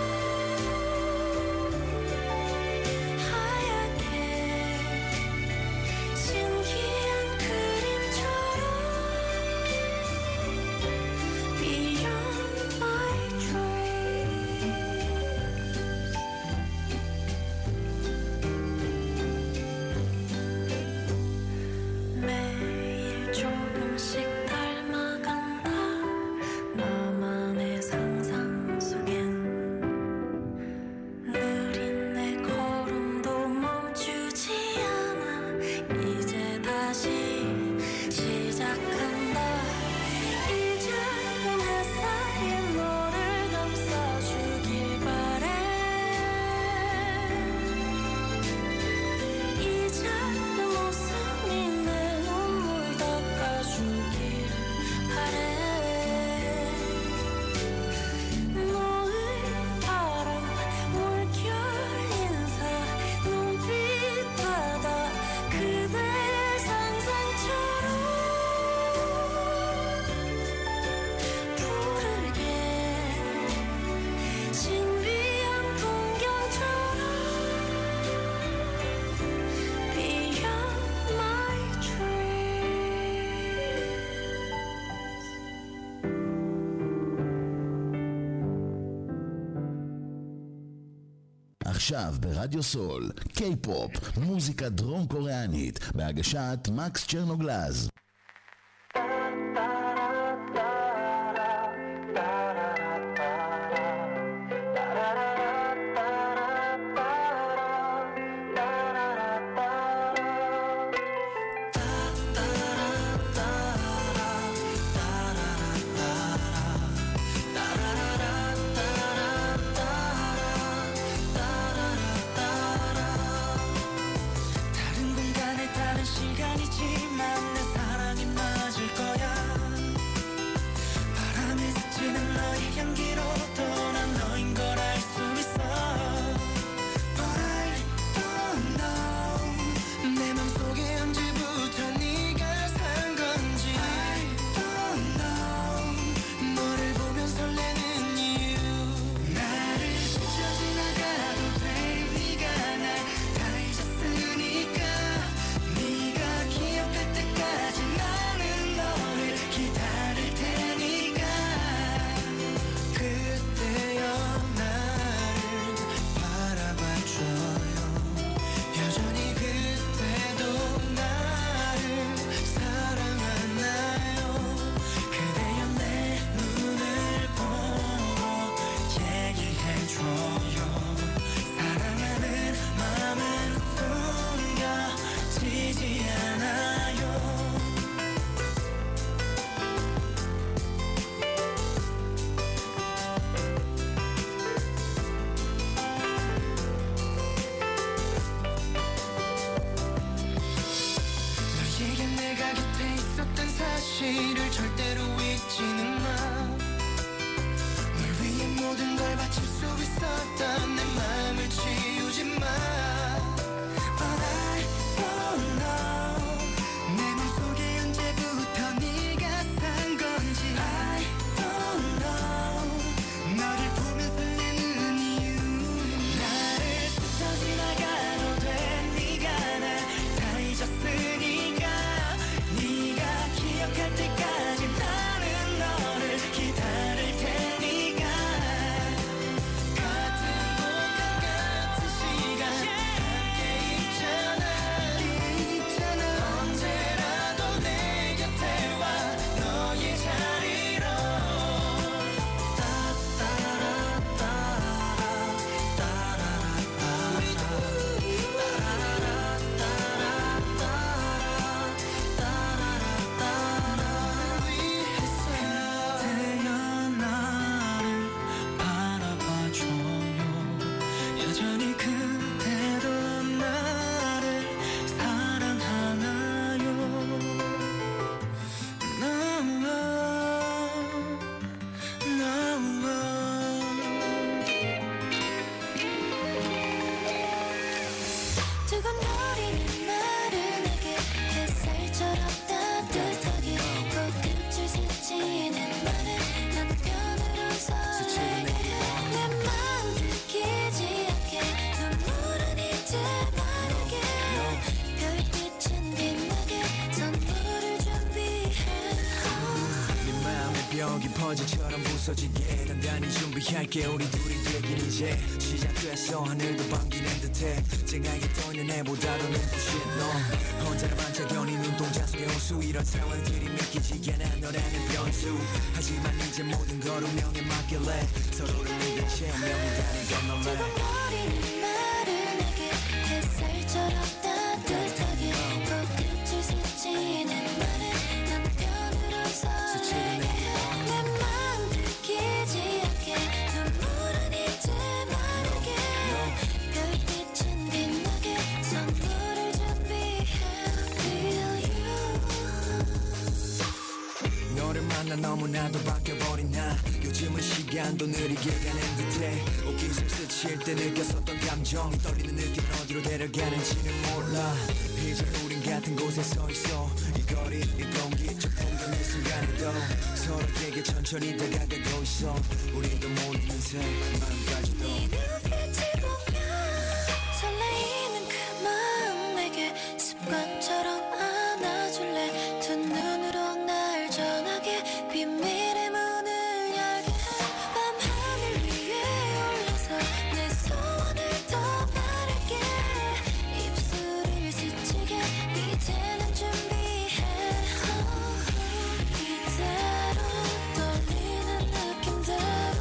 하얗게 신기한 그림처럼 Beyond my dreams 매일 조금씩 닮아간다 너만의 상상 속엔 느린 내 걸음도 멈추지 않아 이제 다시 시작한다 이 작은 햇살이 너를 감싸주길 바래 이 작은 웃음이 내 눈물 닦아주길 바래 너의 바람 물결 인사 눈빛 바다 그대 상상처럼 푸르게 신비한 풍경처럼 Beyond my dreams עכשיו ברדיו סול, קיי-פופ, מוזיקה דרום קוריאנית, בהגשת מקס צ'רנוגלז. 다른 공간에 다른 시간이지만 내 사랑이 맞을 거야 바람에 스치는 너의 향기로도 난 너인 걸 알 수 있어 But I don't know 내 맘속에 언제부터 네가 산 건지 I don't know 너를 보면 설레는 이유 나를 스쳐 지나가도 돼 네가 날 다 잊었으니까 네가 기억할 때까지 나는 너를 기다릴 테니까 그때여 나를 바라봐줘요 여전히 그때도 나를 사랑하나요 그대여 내 눈을 보고 얘기해줘요 사랑하는 마음은 숨겨지지 않아요 너에게 내가 곁에 있었던 사실을 절대로 잊지는 마 널 위해 모든 걸 바칠 수 있었던 내 마음을 지우지 마 But I don't know 내 맘속에 언제부터 네가 산 건지 I don't know 너를 보면 설레는 이유 나를 스쳐 지나가도 돼 네가 날 다 잊었으니까 네가 기억할 때까지 나는 너를 기다릴 테니까 같은 공간 같은 여기 퍼즐처럼 부서지게 단단히 준비할게 우리 둘이 되긴 이제 시작됐어 하늘도 반기는 듯해 쨍하게 떠있는 애보다 더 눈부신 너 혼자는 반짝여니 눈동자 속에 호수 이런 상황들이 믿기지 않아 너라는 변수 하지만 이제 모든 걸 운명에 맡길래 서로를 믿은 채 운명이 다른 건널래 뜨거워버리는 말을 내게 햇살처럼 따뜻하게 꽃끝을 스치는 말에 난 편으로 설레게 내 맘 들키지 않게 눈물은 이제 마르게 별빛은 빛나게 선물을 준비해 Feel you 너를 만나 너무나도 바뀌어버린 나 요즘은 시간도 느리게 가는 듯해 옷깃을 스칠 때 느꼈었던 감정이 떨리는 느낌은 어디로 데려가는지는 몰라 이제 우린 같은 곳에 서 있어 이 거리 이 공기 저 풍경의 순간에도 서로에게 천천히 다가가고 있어 우리도 모르는 새 마음까지도 네 눈빛을 보면 설레이는 그 마음 내게 습관처럼 안아줄래 두 눈으로 날 전하게 비밀의 문을 열게 밤하늘 위에 올라서 내 소원을 더 말할게 입술을 스치게 이제는 준비해 이대로 떨리는 느낌대로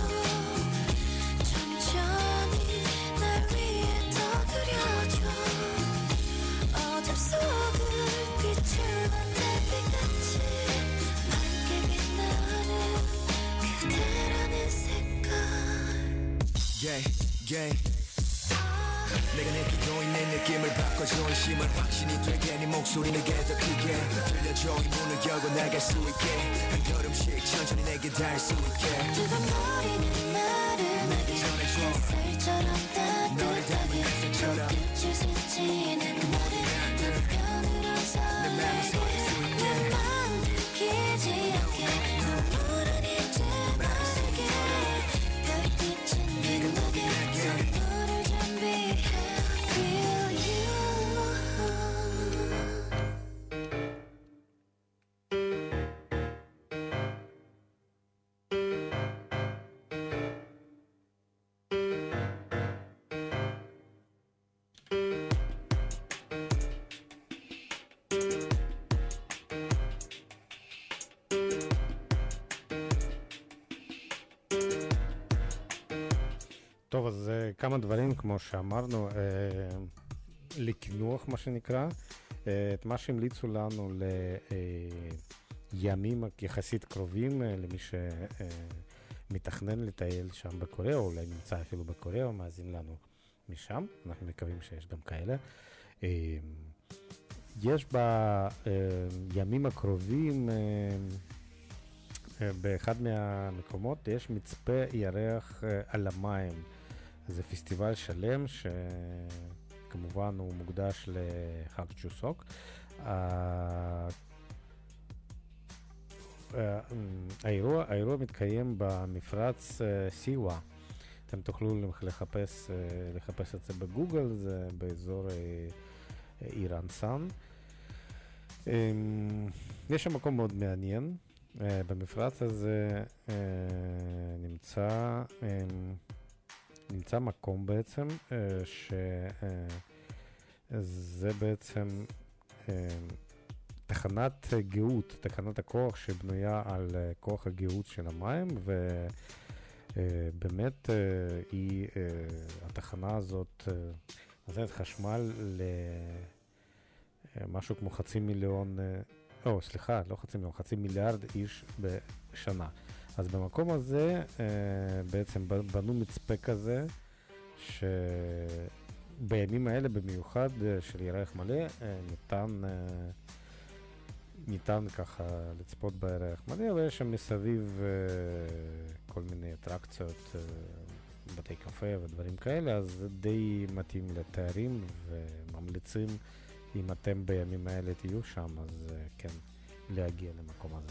천천히 날 위해 더 그려줘 어둠 속을 비추는 달빛같이 맑게 빛나는 그대라는 색깔 yeah, yeah. 내가 느끼고 있는 느낌을 바꿔줘 이 심을 확신이 되게 네 목소리 내게 더 크게 들려줘 이 문을 열고 나갈 수 있게 한 걸음씩 천천히 내게 닿을 수 있게 뜨거워버리는 말을 내게 햇살처럼 따뜻하게 꽃끝을 스치는 말에 난 편으로 설레게 내 맘 들키지 않게 눈물은 이제 마르게 별빛은 빛나게 선물을 준비해 Feel you טוב, אז אה, כמה דברים, כמו שאמרנו, אה, לקינוח, מה שנקרא. אה, את מה שהמליצו לנו לימים יחסית קרובים, אה, למי שמתכנן לטייל שם בקוריאה, או אולי נמצא אפילו בקוריאה, או מאזין לנו משם. אנחנו מקווים שיש גם כאלה. אה, יש בימים הקרובים, אה, אה, באחד מהמקומות, יש מצפה ירח אה, על המים. זה פסטיבל שלם שכמובן הוא מוקדש לחג צ'וסוק. האירוע, האירוע מתקיים במפרץ סיווה. אתם תוכלו לחפש, לחפש את זה בגוגל, זה באזור עיר אנסן. יש שם מקום מאוד מעניין. במפרץ הזה נמצא נמצא מקום בעצם שזה בעצם תחנת גאות, תחנת הכוח שבנויה על כוח הגאות של המים, ובאמת היא, התחנה הזאת נותנת חשמל למשהו כמו חצי מיליון, או סליחה, לא חצי מיליון, חצי מיליארד איש בשנה. אז במקום הזה בעצם בנו מצפה כזה, שבימים האלה במיוחד של ירח מלא ניתן, ניתן ככה לצפות בירח מלא, ויש שם מסביב כל מיני אטרקציות, בתי קפה ודברים כאלה, אז זה די מתאים לתיירים וממליצים אם אתם בימים האלה תהיו שם, אז כן, להגיע למקום הזה.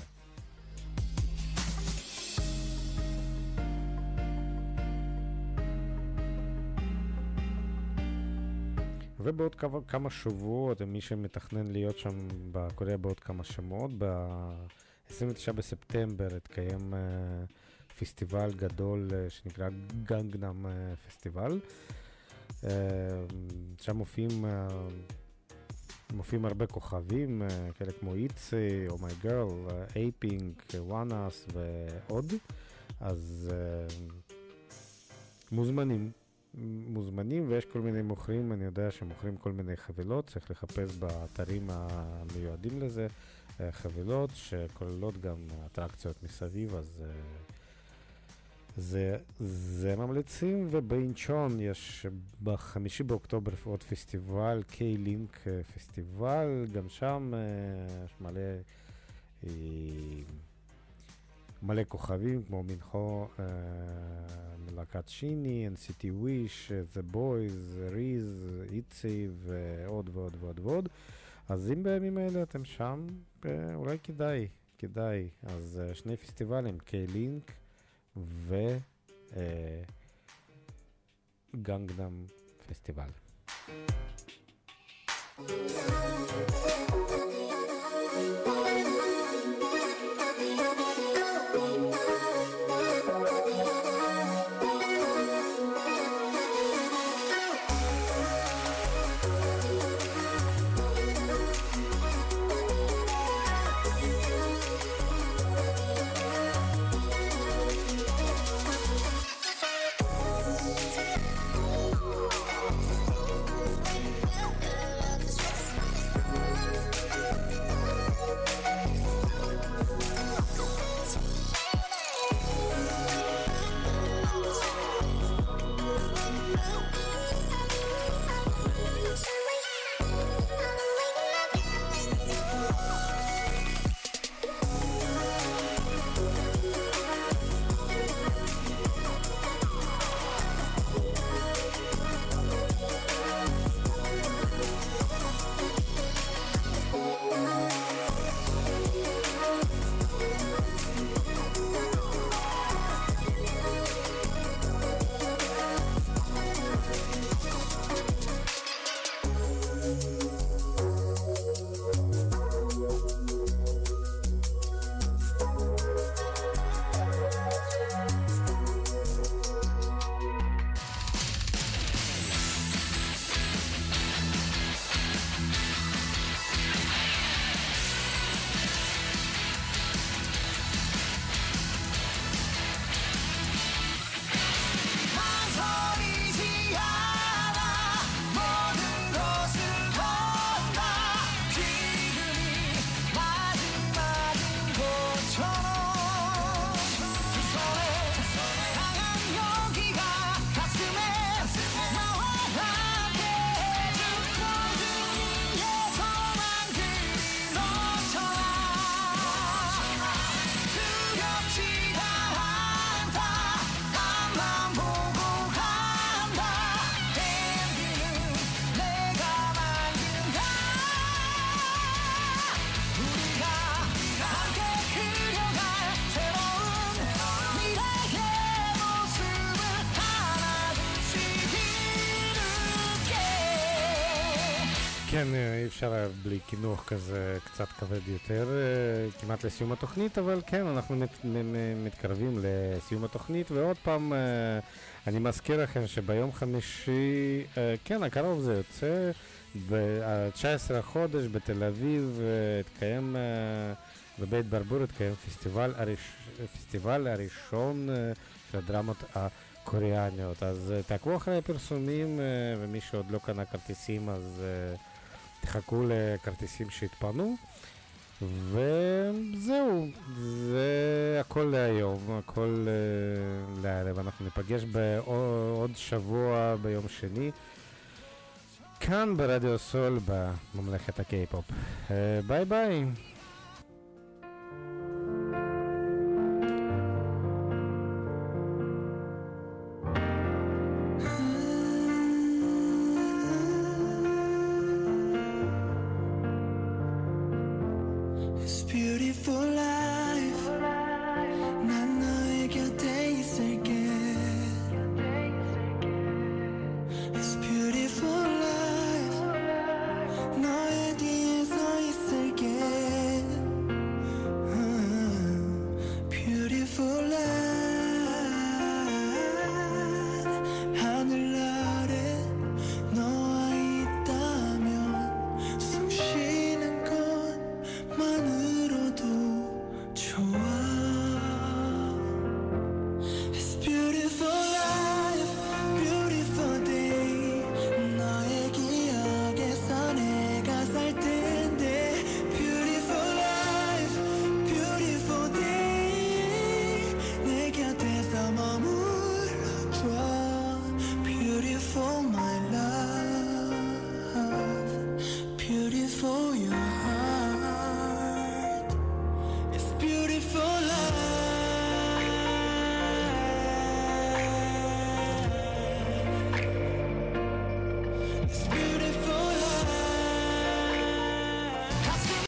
ובעוד כמה, כמה שבועות, מי שמתכנן להיות שם בקוריאה בעוד כמה שמות, עשרים ותשעה בספטמבר התקיים פסטיבל גדול שנקרא גנגנאם פסטיבל. שם מופיעים מופיעים הרבה כוכבים, כאלה כמו איצי, או מיי גרל, אייפינק, וואנאס ועוד. אז מוזמנים, מוזמנים, ויש כל מיני מוכרים, אני יודע שמוכרים כל מיני חבילות, צריך לחפש באתרים המיועדים לזה, חבילות שכוללות גם אטרקציות מסביב, אז זה, זה ממליצים. ובאינצ'ון יש בחמישי באוקטובר עוד פסטיבל, קיי-לינק פסטיבל, גם שם יש מלא, מלא כוכבים, כמו מנחו, מלהקת שיני, אן סי טי Wish, The Boys, ריז, איצי ועוד ועוד ועוד ועוד. אז אם בימים האלה אתם שם, אולי כדאי, כדאי. אז שני פסטיבלים, קיי-לינק ו גנגנאם פסטיבל. כן, אי אפשר בלי כינוך כזה קצת כבד יותר, כמעט לסיום התוכנית, אבל כן, אנחנו מת, מתקרבים לסיום התוכנית, ועוד פעם אני מזכיר לכם שביום חמישי, כן, הקרוב זה יוצא, ב-תשעה עשר החודש בתל אביב, התקיים, בבית ברבור התקיים פסטיבל, הראש, פסטיבל הראשון של הדרמות הקוריאניות, אז תעקבו אחרי הפרסומים, ומי שעוד לא קנה כרטיסים, אז תחכו לכרטיסים שהתפנו, וזהו, זה הכל להיום, הכל uh, לערב. אנחנו ניפגש בעוד שבוע ביום שני, כאן ברדיו סול בממלכת הקיי-פופ. uh, ביי ביי. Beautiful life.